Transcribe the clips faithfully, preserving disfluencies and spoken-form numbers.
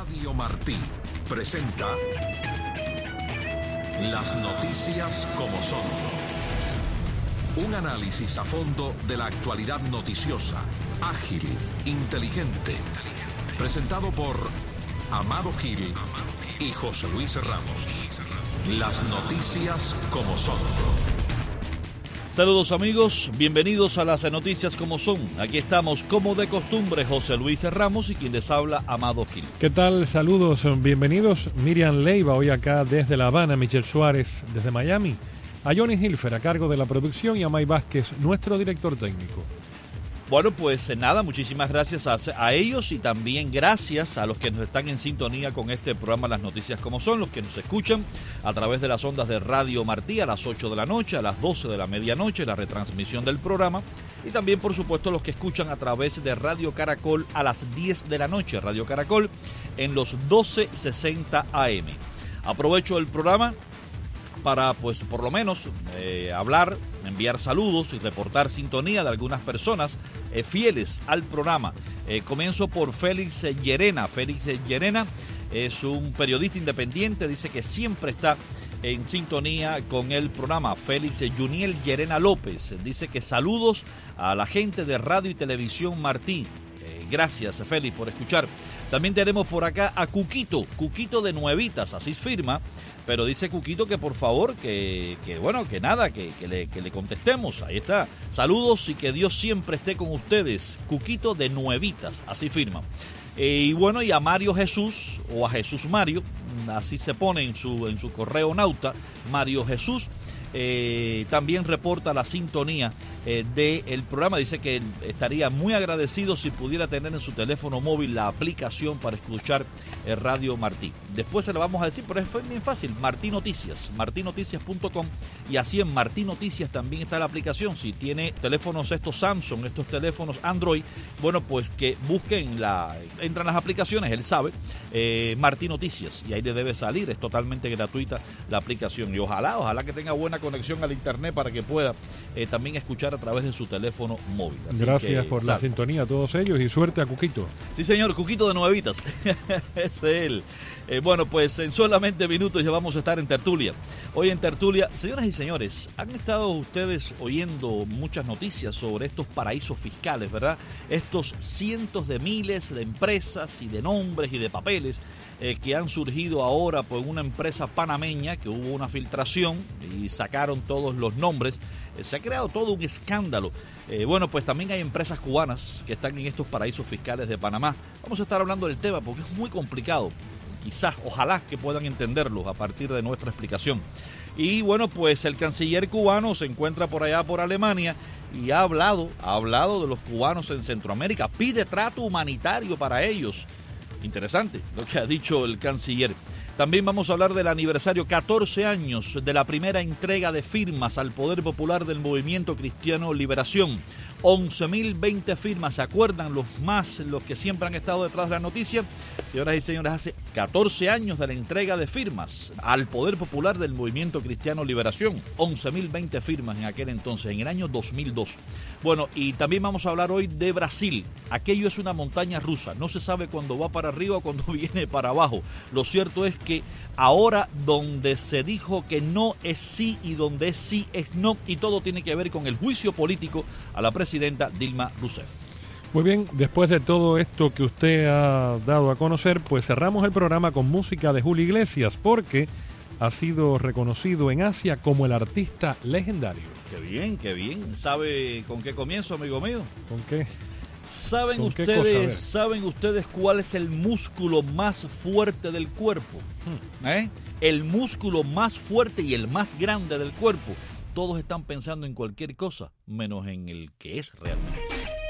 Radio Martí presenta Las noticias como son. Un análisis a fondo de la actualidad noticiosa, ágil, inteligente. Presentado por Amado Gil y José Luis Ramos. Las noticias como son. Saludos amigos, bienvenidos a las noticias como son. Aquí estamos como de costumbre, José Luis Ramos y quien les habla, Amado Gil. ¿Qué tal? Saludos, bienvenidos. Miriam Leiva hoy acá desde La Habana, Michelle Suárez desde Miami, a Johnny Hilfer a cargo de la producción y a May Vázquez, nuestro director técnico. Bueno, pues nada, muchísimas gracias a, a ellos y también gracias a los que nos están en sintonía con este programa Las Noticias Como Son, los que nos escuchan a través de las ondas de Radio Martí a las ocho de la noche, a las doce de la medianoche, la retransmisión del programa, y también, por supuesto, los que escuchan a través de Radio Caracol a las diez de la noche, Radio Caracol en los doce sesenta A M. Aprovecho el programa para, pues, por lo menos eh, hablar, enviar saludos y reportar sintonía de algunas personas eh, fieles al programa. Eh, comienzo por Félix Llerena. Félix Llerena es un periodista independiente, dice que siempre está en sintonía con el programa. Félix Juniel Llerena López dice que saludos a la gente de Radio y Televisión Martí. Eh, gracias, Félix, por escuchar. También tenemos por acá a Cuquito, Cuquito de Nuevitas, así firma, pero dice Cuquito que por favor, que, que bueno, que nada, que, que, le, que le contestemos. Ahí está. Saludos y que Dios siempre esté con ustedes. Cuquito de Nuevitas, así firma. Eh, y bueno, y a Mario Jesús, o a Jesús Mario, así se pone en su, en su correo nauta, Mario Jesús, eh, también reporta la sintonía eh, del programa. Dice que estaría muy agradecido si pudiera tener en su teléfono móvil la aplicación para escuchar eh, Radio Martí. Después se lo vamos a decir, pero es bien fácil, Martí Noticias, martí noticias punto com, y así en Martí Noticias también está la aplicación. Si tiene teléfonos estos Samsung, estos teléfonos Android, bueno, pues que busquen, la entran las aplicaciones, él sabe, eh, Martí Noticias, y ahí le debe salir, es totalmente gratuita la aplicación, y ojalá, ojalá que tenga buena conexión al internet para que pueda eh, también escuchar a través de su teléfono móvil. Así Gracias que, por salve. la sintonía a todos ellos y suerte a Cuquito. Sí, señor, Cuquito de Nuevitas. Ese es él. Eh, bueno, pues en solamente minutos ya vamos a estar en tertulia. Hoy en tertulia, señoras y señores, han estado ustedes oyendo muchas noticias sobre estos paraísos fiscales, ¿verdad? Estos cientos de miles de empresas y de nombres y de papeles eh, que han surgido ahora por una empresa panameña que hubo una filtración y sacaron todos los nombres. Eh, se ha creado todo un escándalo. Eh, bueno, pues también hay empresas cubanas que están en estos paraísos fiscales de Panamá. Vamos a estar hablando del tema porque es muy complicado. Quizás, ojalá que puedan entenderlo a partir de nuestra explicación. Y bueno, pues el canciller cubano se encuentra por allá por Alemania y ha hablado, ha hablado de los cubanos en Centroamérica, pide trato humanitario para ellos. Interesante lo que ha dicho el canciller. También vamos a hablar del aniversario, catorce años de la primera entrega de firmas al Poder Popular del Movimiento Cristiano Liberación. once mil veinte firmas, ¿se acuerdan? Los más, los que siempre han estado detrás de la noticia. Señoras y señores, hace catorce años de la entrega de firmas al Poder Popular del Movimiento Cristiano Liberación. once mil veinte firmas en aquel entonces, en el año dos mil dos. Bueno, y también vamos a hablar hoy de Brasil. Aquello es una montaña rusa, no se sabe cuándo va para arriba o cuándo viene para abajo. Lo cierto es que ahora donde se dijo que no es sí y donde es sí es no, y todo tiene que ver con el juicio político a la presidenta Dilma Rousseff. Muy bien, después de todo esto que usted ha dado a conocer, pues cerramos el programa con música de Julio Iglesias, porque ha sido reconocido en Asia como el artista legendario. Qué bien, qué bien. ¿Sabe con qué comienzo, amigo mío? ¿Con qué? ¿Saben ¿Con qué ustedes, cosa? ¿Saben ustedes cuál es el músculo más fuerte del cuerpo? Hmm. ¿Eh? El músculo más fuerte y el más grande del cuerpo. Todos están pensando en cualquier cosa, menos en el que es realmente.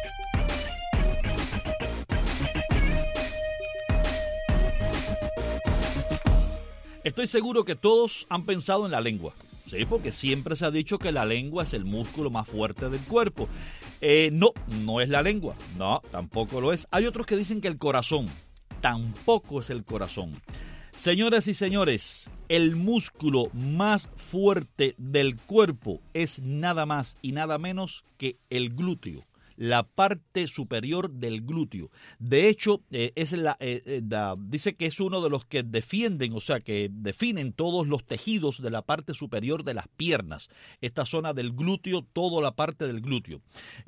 Estoy seguro que todos han pensado en la lengua. Sí, porque siempre se ha dicho que la lengua es el músculo más fuerte del cuerpo. Eh, no, no es la lengua. No, tampoco lo es. Hay otros que dicen que el corazón. Tampoco es el corazón. Señoras y señores, el músculo más fuerte del cuerpo es nada más y nada menos que el glúteo. la parte superior del glúteo. De hecho, eh, es la, eh, eh, da, dice que es uno de los que defienden, o sea, que definen todos los tejidos de la parte superior de las piernas. Esta zona del glúteo, toda la parte del glúteo.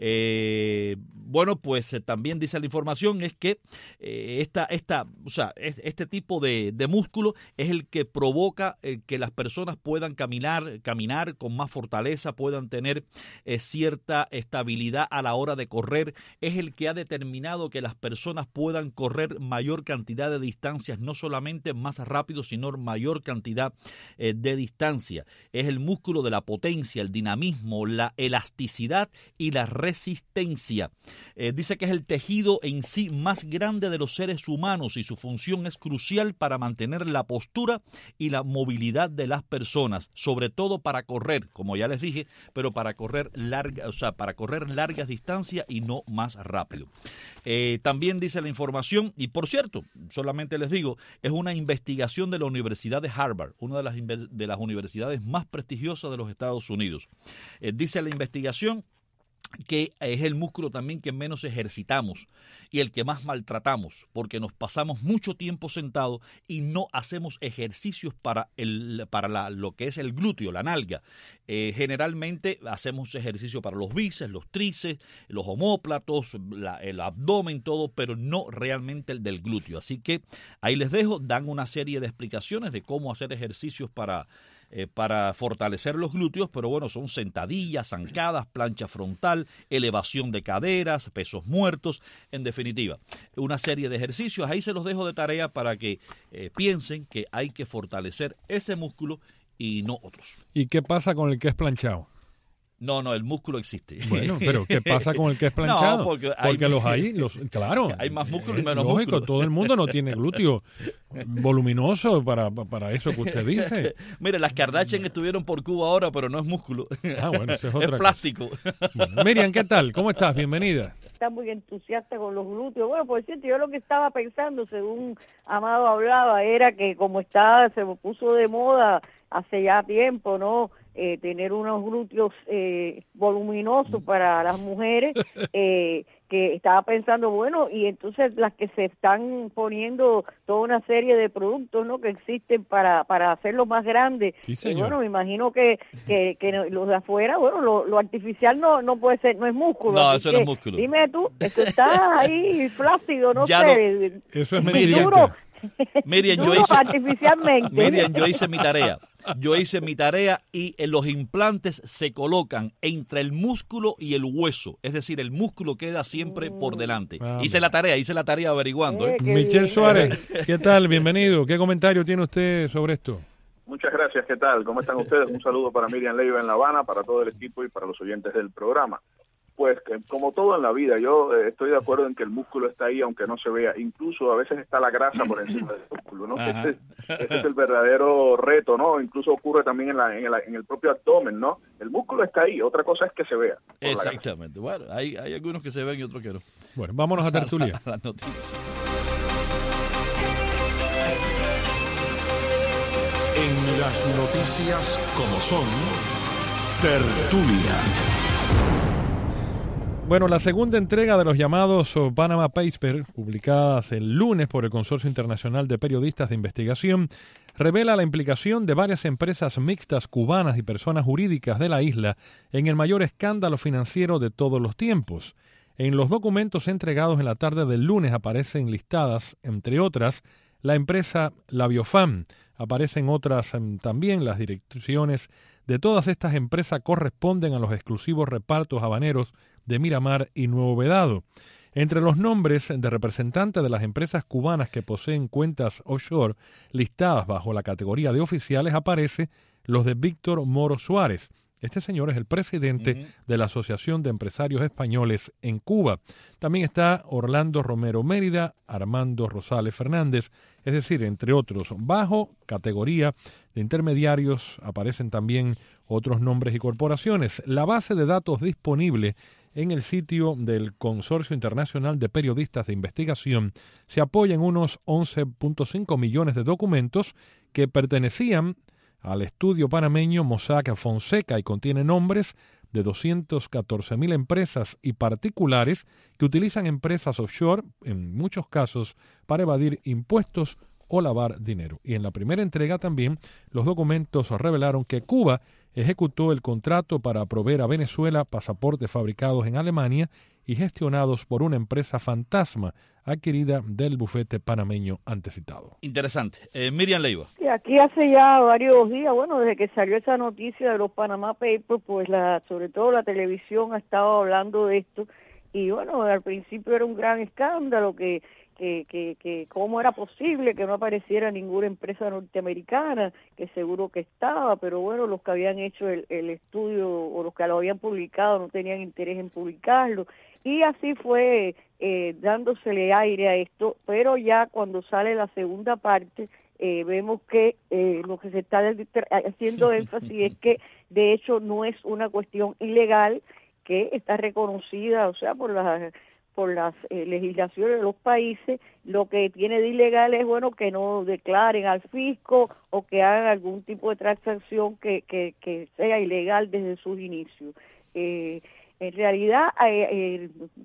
Eh, bueno, pues eh, también dice la información es que eh, esta, esta, o sea, este tipo de, de músculo es el que provoca eh, que las personas puedan caminar, caminar con más fortaleza, puedan tener eh, cierta estabilidad a la hora de correr. Es el que ha determinado que las personas puedan correr mayor cantidad de distancias, no solamente más rápido, sino mayor cantidad eh, de distancia. Es el músculo de la potencia, el dinamismo, la elasticidad y la resistencia. Eh, dice que es el tejido en sí más grande de los seres humanos y su función es crucial para mantener la postura y la movilidad de las personas, sobre todo para correr, como ya les dije, pero para correr larga, o sea, para correr largas distancias y no más rápido. Eh, también dice la información, y por cierto, solamente les digo, es una investigación de la Universidad de Harvard, una de las, de las universidades más prestigiosas de los Estados Unidos. Eh, dice la investigación que es el músculo también que menos ejercitamos y el que más maltratamos, porque nos pasamos mucho tiempo sentados y no hacemos ejercicios para, el, para la, lo que es el glúteo, la nalga. Eh, generalmente hacemos ejercicio para los bíceps, los tríceps, los omóplatos, la, el abdomen, todo, pero no realmente el del glúteo. Así que ahí les dejo, dan una serie de explicaciones de cómo hacer ejercicios para Eh, para fortalecer los glúteos, pero bueno, son sentadillas, zancadas, plancha frontal, elevación de caderas, pesos muertos, en definitiva, una serie de ejercicios. Ahí se los dejo de tarea para que eh, piensen que hay que fortalecer ese músculo y no otros. ¿Y qué pasa con el que es planchado? No, no, el músculo existe. Bueno, pero ¿qué pasa con el que es planchado? No, porque, hay, porque los hay, los, claro. Hay más músculo y menos lógico, músculo. Todo el mundo no tiene glúteo voluminoso para, para eso que usted dice. Mire, las Kardashian estuvieron por Cuba ahora, pero no es músculo. Ah, bueno, eso es otra es plástico. Bueno, Miriam, ¿qué tal? ¿Cómo estás? Bienvenida. Está muy entusiasta con los glúteos. Bueno, por cierto, yo lo que estaba pensando, según Amado hablaba, era que como está, se puso de moda hace ya tiempo, ¿no? Eh, tener unos glúteos eh, voluminosos para las mujeres, eh, que estaba pensando, bueno, y entonces las que se están poniendo toda una serie de productos, ¿no?, que existen para para hacerlo más grande. Sí, y bueno, me imagino que, que, que los de afuera, bueno, lo, lo artificial no no puede ser, no es músculo. No, eso no es músculo. Dime tú, eso está ahí flácido, no ya sé. No, eso es Miriam, mentira. Miriam, yo duro hice, artificialmente. Miriam, yo hice mi tarea. Yo hice mi tarea y en los implantes se colocan entre el músculo y el hueso. Es decir, el músculo queda siempre por delante. Ah, hice la tarea, hice la tarea averiguando. ¿eh? Eh, qué Michel bien. Suárez, ¿qué tal? Bienvenido. ¿Qué comentario tiene usted sobre esto? Muchas gracias, ¿qué tal? ¿Cómo están ustedes? Un saludo para Miriam Leiva en La Habana, para todo el equipo y para los oyentes del programa. Pues que, como todo en la vida, yo eh, estoy de acuerdo en que el músculo está ahí aunque no se vea. Incluso a veces está la grasa por encima del músculo, ¿no? Ese, ese es el verdadero reto, ¿no? Incluso ocurre también en, la, en, el, en el propio abdomen, ¿no? El músculo está ahí, otra cosa es que se vea. Exactamente. Bueno, hay, hay algunos que se ven y otros que no. Bueno, vámonos a tertulia. A la noticia. En las noticias como son, tertulia. Bueno, la segunda entrega de los llamados Panama Papers, publicadas el lunes por el Consorcio Internacional de Periodistas de Investigación, revela la implicación de varias empresas mixtas cubanas y personas jurídicas de la isla en el mayor escándalo financiero de todos los tiempos. En los documentos entregados en la tarde del lunes aparecen listadas, entre otras, la empresa La Biofam. Aparecen otras también. Las direcciones de todas estas empresas corresponden a los exclusivos repartos habaneros de Miramar y Nuevo Vedado. Entre los nombres de representantes de las empresas cubanas que poseen cuentas offshore listadas bajo la categoría de oficiales aparece los de Víctor Moro Suárez. Este señor es el presidente uh-huh. de la Asociación de Empresarios Españoles en Cuba. También está Orlando Romero Mérida, Armando Rosales Fernández, es decir, entre otros. Bajo categoría de intermediarios aparecen también otros nombres y corporaciones. La base de datos disponible en el sitio del Consorcio Internacional de Periodistas de Investigación se apoya en unos once punto cinco millones de documentos que pertenecían al estudio panameño Mossack Fonseca y contiene nombres, de doscientas catorce mil empresas y particulares que utilizan empresas offshore, en muchos casos, para evadir impuestos o lavar dinero. Y en la primera entrega también, los documentos revelaron que Cuba ejecutó el contrato para proveer a Venezuela pasaportes fabricados en Alemania y gestionados por una empresa fantasma adquirida del bufete panameño antecitado. Interesante. Eh, Miriam Leiva. Sí, aquí hace ya varios días, bueno, desde que salió esa noticia de los Panama Papers, pues la, sobre todo la televisión ha estado hablando de esto, y bueno, al principio era un gran escándalo que Que, que, que cómo era posible que no apareciera ninguna empresa norteamericana, que seguro que estaba, pero bueno, los que habían hecho el, el estudio o los que lo habían publicado no tenían interés en publicarlo, y así fue eh, dándosele aire a esto, pero ya cuando sale la segunda parte, eh, vemos que eh, lo que se está haciendo énfasis es que de hecho no es una cuestión ilegal, que está reconocida, o sea, por las por las eh, legislaciones de los países. Lo que tiene de ilegal es, bueno, que no declaren al fisco o que hagan algún tipo de transacción que, que, que sea ilegal desde sus inicios. Eh, en realidad, eh, eh,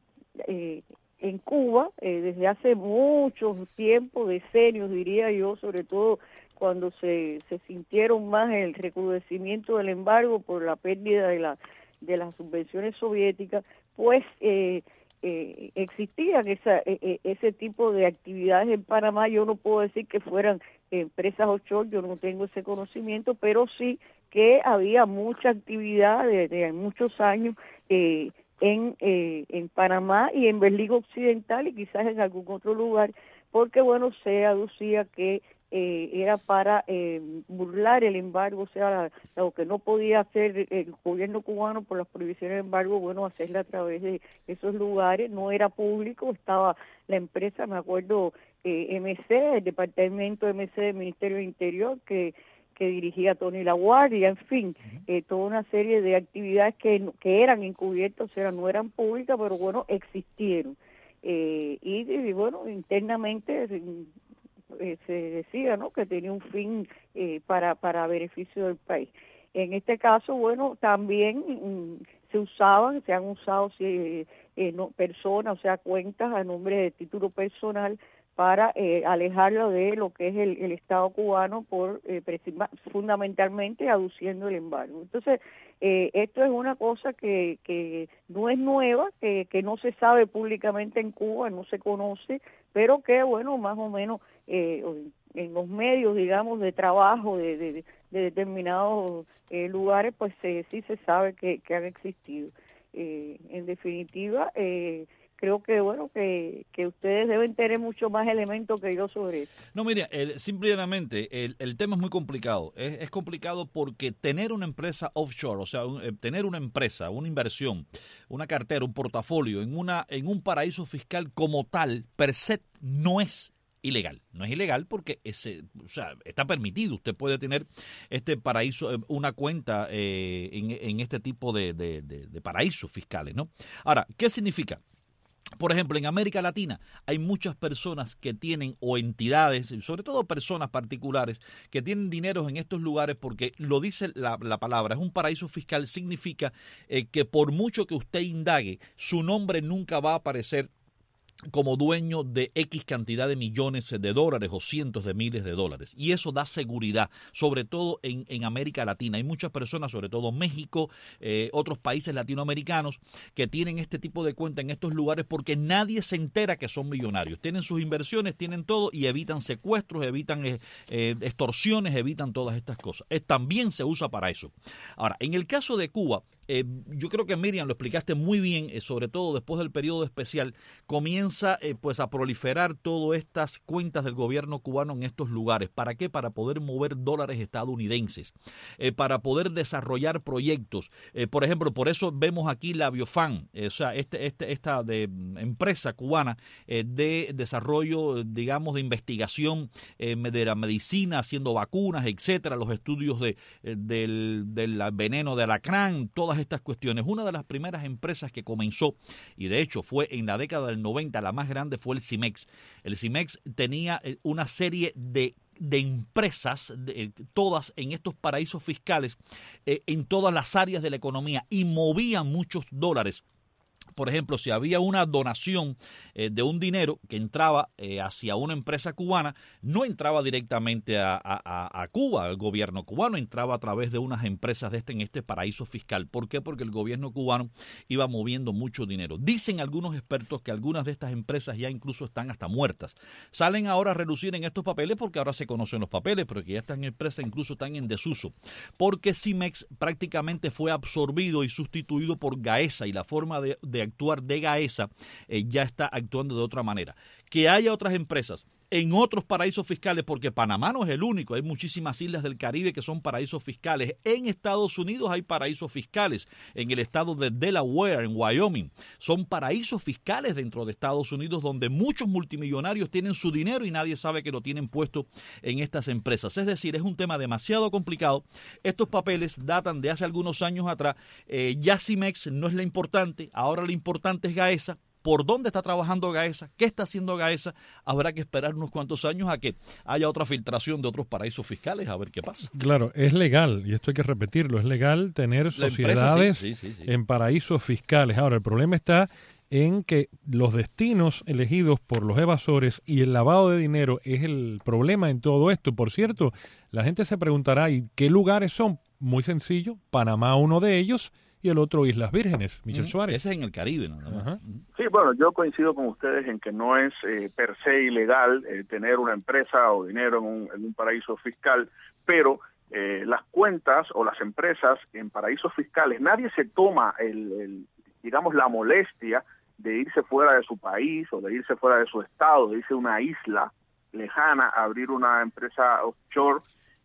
eh, en Cuba, eh, desde hace mucho tiempo, decenios diría yo, sobre todo cuando se, se sintieron más el recrudecimiento del embargo por la pérdida de, la, de las subvenciones soviéticas, pues eh, Eh, existían esa, eh, ese tipo de actividades en Panamá. Yo no puedo decir que fueran empresas offshore, yo no tengo ese conocimiento, pero sí que había mucha actividad desde muchos años eh, en, eh, en Panamá y en Berlín Occidental y quizás en algún otro lugar, porque bueno, se aducía que Eh, era para eh, burlar el embargo, o sea, la, lo que no podía hacer el gobierno cubano por las prohibiciones de embargo, bueno, hacerla a través de esos lugares. No era público, estaba la empresa, me acuerdo, eh, M C, el departamento M C del Ministerio del Interior, que que dirigía Tony LaGuardia, en fin, eh, toda una serie de actividades que, que eran encubiertas, o sea, no eran públicas, pero bueno, existieron. Eh, y, y bueno, internamente Eh, se decía, ¿no?, que tenía un fin eh, para para beneficio del país. En este caso, bueno, también mm, se usaban, se han usado eh, eh, no, personas, o sea, cuentas a nombre de título personal para eh, alejarlo de lo que es el, el Estado cubano, por eh, fundamentalmente aduciendo el embargo. Entonces, eh, esto es una cosa que, que no es nueva, que, que no se sabe públicamente en Cuba, no se conoce, pero que, bueno, más o menos eh, en los medios, digamos, de trabajo de, de, de determinados eh, lugares, pues eh, sí se sabe que, que han existido. Eh, en definitiva, eh, creo que, bueno, que, que ustedes deben tener mucho más elementos que yo sobre eso. No, mira, el, simplemente el, el tema es muy complicado. Es, es complicado porque tener una empresa offshore, o sea, un, eh, tener una empresa, una inversión, una cartera, un portafolio en una en un paraíso fiscal como tal, per se, no es ilegal. No es ilegal porque ese, o sea, está permitido. Usted puede tener este paraíso, una cuenta eh, en, en este tipo de, de, de, de paraísos fiscales, ¿no? Ahora, ¿qué significa? Por ejemplo, en América Latina hay muchas personas que tienen, o entidades, sobre todo personas particulares, que tienen dineros en estos lugares porque lo dice la, la palabra, es un paraíso fiscal, significa eh, que por mucho que usted indague, su nombre nunca va a aparecer como dueño de X cantidad de millones de dólares o cientos de miles de dólares. Y eso da seguridad, sobre todo en, en América Latina. Hay muchas personas, sobre todo México, eh, otros países latinoamericanos, que tienen este tipo de cuenta en estos lugares porque nadie se entera que son millonarios. Tienen sus inversiones, tienen todo y evitan secuestros, evitan eh, eh, extorsiones, evitan todas estas cosas. Eh, también se usa para eso. Ahora, en el caso de Cuba, eh, yo creo que Miriam lo explicaste muy bien, eh, sobre todo después del periodo especial, comienza Eh, pues a proliferar todas estas cuentas del gobierno cubano en estos lugares. ¿Para qué? Para poder mover dólares estadounidenses, eh, para poder desarrollar proyectos. Eh, por ejemplo, por eso vemos aquí la Biofan, eh, o sea, este, este, esta de, empresa cubana eh, de desarrollo, digamos, de investigación eh, de la medicina, haciendo vacunas, etcétera, los estudios de, eh, del, del veneno de alacrán, todas estas cuestiones. Una de las primeras empresas que comenzó, y de hecho fue en la década del noventa, la más grande, fue el CIMEX. El CIMEX tenía una serie de de empresas, de, todas en estos paraísos fiscales, eh, en todas las áreas de la economía, y movían muchos dólares. Por ejemplo, si había una donación eh, de un dinero que entraba eh, hacia una empresa cubana, no entraba directamente a, a, a Cuba, al gobierno cubano, entraba a través de unas empresas de este en este paraíso fiscal. ¿Por qué? Porque el gobierno cubano iba moviendo mucho dinero. Dicen algunos expertos que algunas de estas empresas ya incluso están hasta muertas. Salen ahora a relucir en estos papeles porque ahora se conocen los papeles, pero que ya estas empresas incluso están en desuso. Porque Cimex prácticamente fue absorbido y sustituido por Gaesa, y la forma de, de actuar de Gaesa eh, ya está actuando de otra manera. Que haya otras empresas en otros paraísos fiscales, porque Panamá no es el único, hay muchísimas islas del Caribe que son paraísos fiscales. En Estados Unidos hay paraísos fiscales, en el estado de Delaware, en Wyoming, son paraísos fiscales dentro de Estados Unidos donde muchos multimillonarios tienen su dinero y nadie sabe que lo tienen puesto en estas empresas. Es decir, es un tema demasiado complicado. Estos papeles datan de hace algunos años atrás. Eh, ya Cimex no es la importante, ahora lo importante es Gaesa. ¿Por dónde está trabajando Gaesa? ¿Qué está haciendo Gaesa? Habrá que esperar unos cuantos años a que haya otra filtración de otros paraísos fiscales, a ver qué pasa. Claro, es legal, y esto hay que repetirlo, es legal tener sociedades sí, sí, sí, sí. en paraísos fiscales. Ahora, el problema está en que los destinos elegidos por los evasores y el lavado de dinero es el problema en todo esto. Por cierto, la gente se preguntará, ¿y qué lugares son? Muy sencillo, Panamá uno de ellos, y el otro Islas Vírgenes. Michel Suárez. Ese es en el Caribe, nada más. Ajá. Sí, bueno, yo coincido con ustedes en que no es eh, per se ilegal eh, tener una empresa o dinero en un, en un paraíso fiscal, pero eh, las cuentas o las empresas en paraísos fiscales, nadie se toma, el, el digamos, la molestia de irse fuera de su país o de irse fuera de su estado, de irse a una isla lejana a abrir una empresa offshore,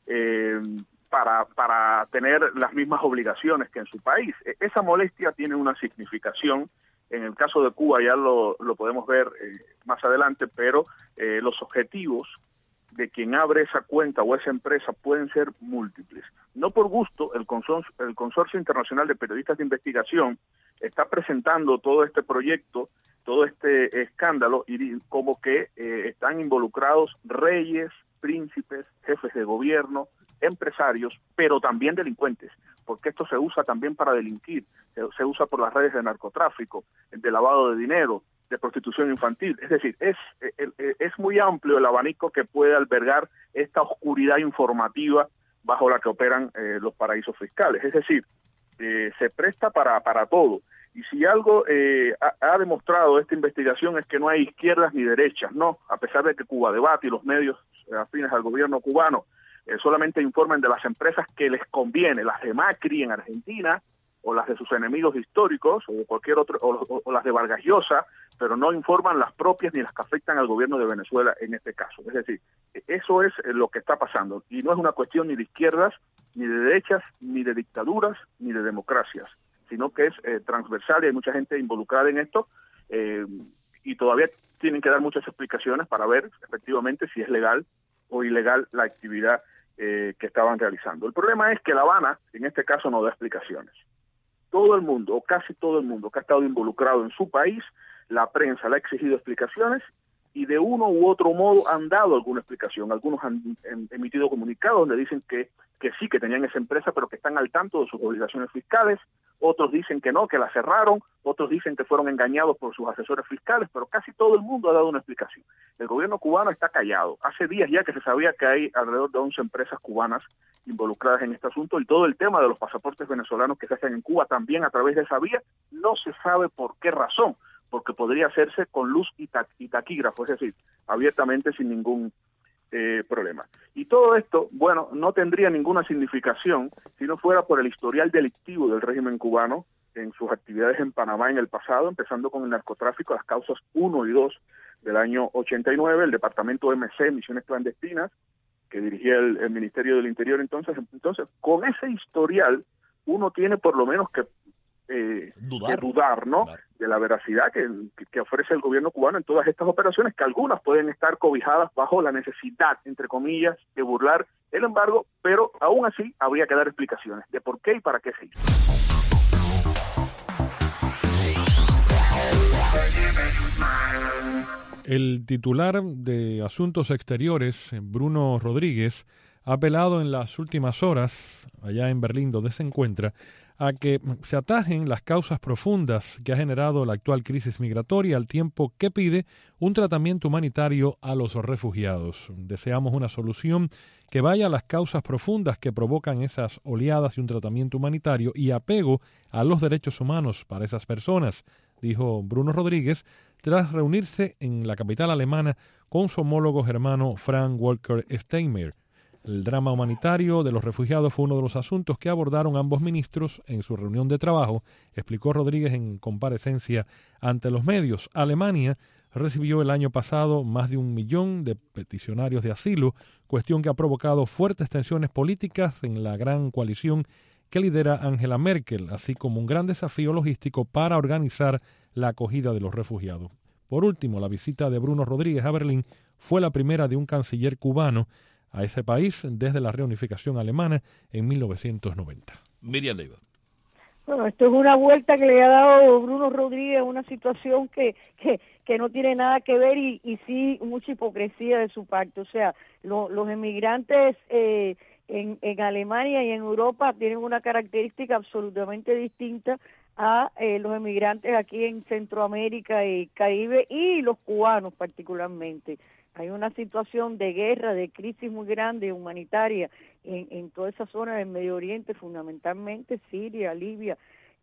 eh, para para tener las mismas obligaciones que en su país. Esa molestia tiene una significación. En el caso de Cuba ya lo, lo podemos ver eh, más adelante, pero eh, los objetivos de quien abre esa cuenta o esa empresa pueden ser múltiples. No por gusto, el consorcio, el Consorcio Internacional de Periodistas de Investigación está presentando todo este proyecto, todo este escándalo, y como que eh, están involucrados reyes, príncipes, jefes de gobierno, empresarios, pero también delincuentes, porque esto se usa también para delinquir, se, se usa por las redes de narcotráfico, de lavado de dinero, de prostitución infantil. Es decir, es, es, es muy amplio el abanico que puede albergar esta oscuridad informativa bajo la que operan eh, los paraísos fiscales. Es decir, eh, se presta para, para todo. Y si algo eh, ha, ha demostrado esta investigación es que no hay izquierdas ni derechas, no, a pesar de que Cuba Debate y los medios afines al gobierno cubano eh, solamente informan de las empresas que les conviene, las de Macri en Argentina, o las de sus enemigos históricos, o de cualquier otro, o, o, o las de Vargas Llosa, pero no informan las propias ni las que afectan al gobierno de Venezuela en este caso. Es decir, eso es lo que está pasando, y no es una cuestión ni de izquierdas, ni de derechas, ni de dictaduras, ni de democracias, sino que es eh, transversal, y hay mucha gente involucrada en esto, eh, y todavía tienen que dar muchas explicaciones para ver efectivamente si es legal o ilegal la actividad eh, que estaban realizando. El problema es que La Habana, en este caso, no da explicaciones. Todo el mundo, o casi todo el mundo que ha estado involucrado en su país, la prensa le ha exigido explicaciones, y de uno u otro modo han dado alguna explicación. Algunos han, han emitido comunicados donde dicen que, que sí, que tenían esa empresa, pero que están al tanto de sus obligaciones fiscales. Otros dicen que no, que la cerraron. Otros dicen que fueron engañados por sus asesores fiscales, pero casi todo el mundo ha dado una explicación. El gobierno cubano está callado. Hace días ya que se sabía que hay alrededor de once empresas cubanas involucradas en este asunto, y todo el tema de los pasaportes venezolanos que se hacen en Cuba también a través de esa vía, no se sabe por qué razón, porque podría hacerse con luz y, ta y taquígrafo, es decir, abiertamente sin ningún eh, problema. Y todo esto, bueno, no tendría ninguna significación si no fuera por el historial delictivo del régimen cubano en sus actividades en Panamá en el pasado, empezando con el narcotráfico, las causas uno y dos del año ochenta y nueve, el departamento M C, Misiones Clandestinas, que dirigía el, el Ministerio del Interior entonces. Entonces, con ese historial, uno tiene por lo menos que Eh, dudar, de dudar, ¿no? Claro. De la veracidad que, que ofrece el gobierno cubano en todas estas operaciones, que algunas pueden estar cobijadas bajo la necesidad, entre comillas, de burlar el embargo, pero aún así habría que dar explicaciones de por qué y para qué se hizo. El titular de Asuntos Exteriores, Bruno Rodríguez, ha apelado en las últimas horas, allá en Berlín donde se encuentra, a que se atajen las causas profundas que ha generado la actual crisis migratoria, al tiempo que pide un tratamiento humanitario a los refugiados. Deseamos una solución que vaya a las causas profundas que provocan esas oleadas y un tratamiento humanitario y apego a los derechos humanos para esas personas, dijo Bruno Rodríguez, tras reunirse en la capital alemana con su homólogo germano Frank Walter Steinmeier. El drama humanitario de los refugiados fue uno de los asuntos que abordaron ambos ministros en su reunión de trabajo, explicó Rodríguez en comparecencia ante los medios. Alemania recibió el año pasado más de un millón de peticionarios de asilo, cuestión que ha provocado fuertes tensiones políticas en la gran coalición que lidera Angela Merkel, así como un gran desafío logístico para organizar la acogida de los refugiados. Por último, la visita de Bruno Rodríguez a Berlín fue la primera de un canciller cubano a ese país desde la reunificación alemana en mil novecientos noventa. Miriam Leiva. Bueno, esto es una vuelta que le ha dado Bruno Rodríguez a una situación que, que, que no tiene nada que ver y, y sí mucha hipocresía de su parte. O sea, lo, los emigrantes eh, en, en Alemania y en Europa tienen una característica absolutamente distinta a eh, los emigrantes aquí en Centroamérica y Caribe y los cubanos particularmente. Hay una situación de guerra, de crisis muy grande, humanitaria, en, en toda esa zona del Medio Oriente, fundamentalmente Siria, Libia,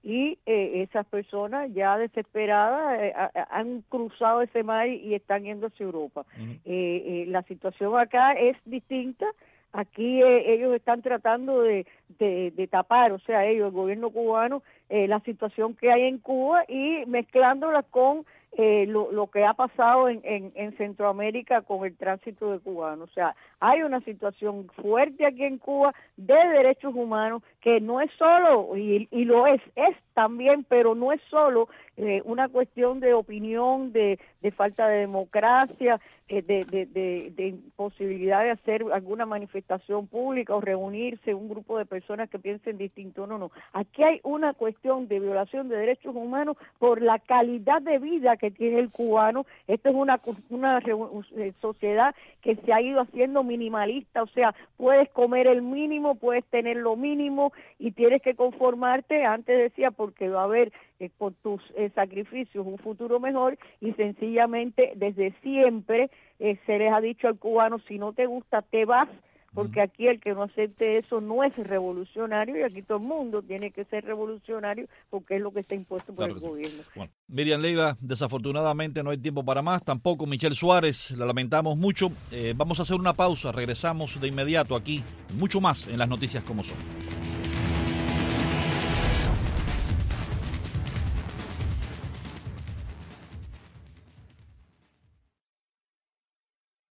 y eh, esas personas ya desesperadas eh, a, a, han cruzado ese mar y, y están yendo hacia Europa. Uh-huh. eh, eh, la situación acá es distinta. Aquí eh, ellos están tratando de, de, de tapar, o sea, ellos, el gobierno cubano, eh, la situación que hay en Cuba y mezclándola con eh, lo, lo que ha pasado en, en, en Centroamérica con el tránsito de cubanos. O sea, hay una situación fuerte aquí en Cuba de derechos humanos que no es solo, y, y lo es, es también, pero no es solo eh, una cuestión de opinión, de, de falta de democracia, eh, de, de, de, de imposibilidad de hacer alguna manifestación pública o reunirse un grupo de personas que piensen distinto. No, no. Aquí hay una cuestión de violación de derechos humanos por la calidad de vida que tiene el cubano. Esta es una, una sociedad que se ha ido haciendo minimalista, o sea, puedes comer el mínimo, puedes tener lo mínimo y tienes que conformarte, antes decía, porque va a haber eh, por tus eh, sacrificios un futuro mejor, y sencillamente desde siempre eh, se les ha dicho al cubano, si no te gusta te vas, porque aquí el que no acepte eso no es revolucionario, y aquí todo el mundo tiene que ser revolucionario porque es lo que está impuesto por claro el gobierno. Bueno, Miriam Leiva, desafortunadamente no hay tiempo para más, tampoco Michelle Suárez, la lamentamos mucho. Eh, vamos a hacer una pausa, regresamos de inmediato aquí, mucho más en las noticias como son.